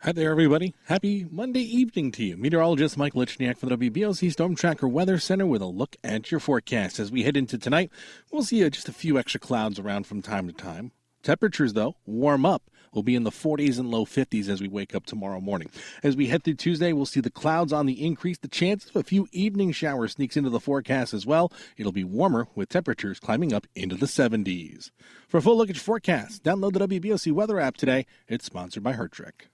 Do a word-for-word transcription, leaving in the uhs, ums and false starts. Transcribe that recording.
Hi there, everybody. Happy Monday evening to you. Meteorologist Mike Lichniak from the W B O C Storm Tracker Weather Center with a look at your forecast. As we head into tonight, we'll see uh, just a few extra clouds around from time to time. Temperatures, though, warm up. We'll be in the forties and low fifties as we wake up tomorrow morning. As we head through Tuesday, we'll see the clouds on the increase. The chance of a few evening showers sneaks into the forecast as well. It'll be warmer with temperatures climbing up into the seventies. For a full look at your forecast, download the W B O C weather app today. It's sponsored by Hertrick.